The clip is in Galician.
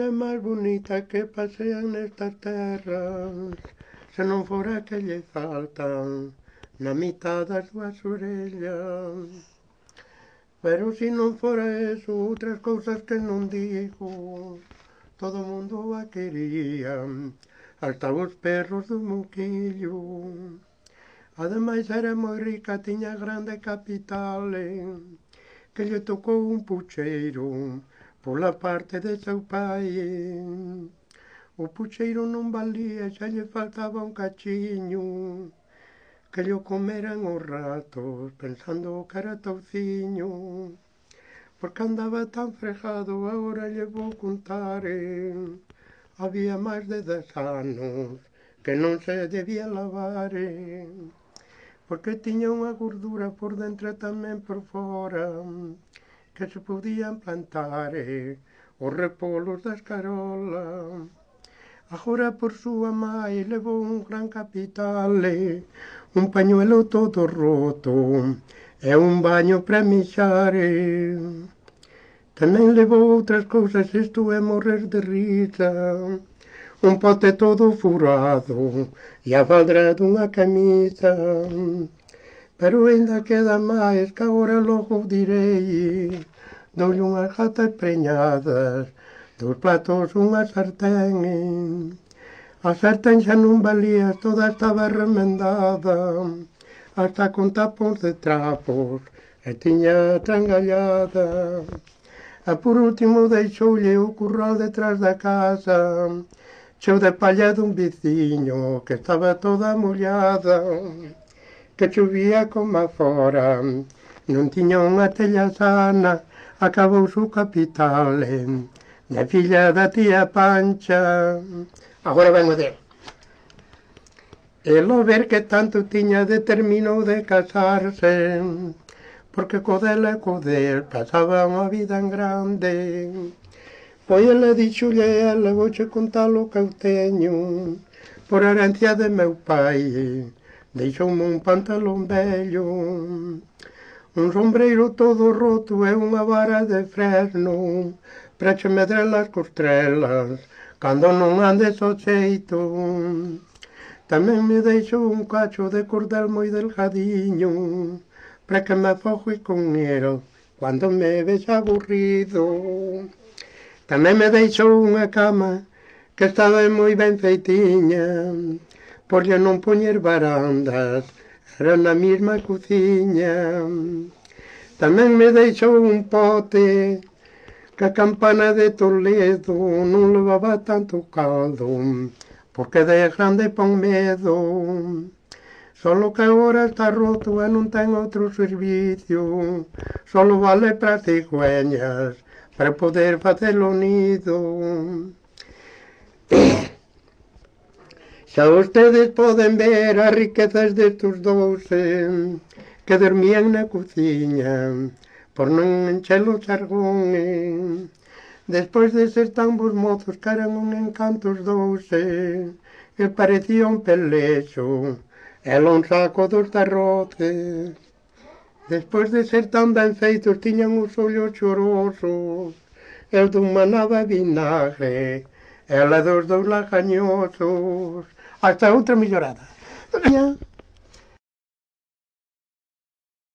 máis bonita que pasean nestas terras, se non fora que lle faltan na mitad das súas orellas. Pero se non fora eso, outras cousas que non digo, todo o mundo a quería, hasta os perros do Monquillo. Ademais era moi rica, tiña grande capital, que lle tocou un pucheiro pola parte de seu pai. O pucheiro non valía, xa lle faltaba un cachiño, que lle comeran os ratos, pensando que era touciño. Porque andaba tan fregado, agora lle vou contar, había máis de 10 anos que non se debía lavar, porque tiña unha gordura por dentro e tamén por fora, que se podían plantar os repolos da escarola. Agora por súa mai levou un gran capital, un pañuelo todo roto e un baño para mixar. Tamén levou outras cousas, isto é morrer de risa, un pote todo furado e a valdra dunha camisa. Pero ainda queda máis que agora logo direi, doulle unhas gatas preñadas, 2 platos, unha sartén. A sartén xa non valía, toda estaba remendada, hasta con tapóns de trapos, e tiña trangallada. E por último deixoulle o curral detrás da casa, cheo de palla dun veciño, que estaba toda mollada, que chovía como afora, non tiña unha tella sana, acabou o capital, da filla da tía Pancha. Agora ven o del. El ao ver que tanto tiña determinou de casarse, porque co del pasaba unha vida en grande. Pois ele dixolle a ela, vouche contar o que eu teño, por herencia de meu pai, deixoume un pantalón vello, un sombreiro todo roto e unha vara de fresno, para che medrar as costrelas, cando non andes ao xeito. Tamén me deixou un cacho de cordel moi delgadiño, para que me afogue con el, cando me vexa aburrido. Tamén me deixou unha cama, que estaba moi ben feitiña, por lle non poñer barandas, era na mesma cociña. Tamén me deixou un pote, que a campana de Toledo non levaba tanto caldo, porque de grande pon medo. Solo que agora está roto e non ten outro servicio, solo vale para cigüeñas, para poder facer o nido. Xa vostedes poden ver as riquezas destes dous, que dormían na cociña, por non encher o xargón. Despois de ser tan bons mozos que eran un encanto os dous, e parecía un pelexo, el un saco dos arroces. Despois de ser tan ben feitos tiñan os ollos chorosos, el dun manaba vinagre, ela dos dous lagañosos. Hasta outra millorada.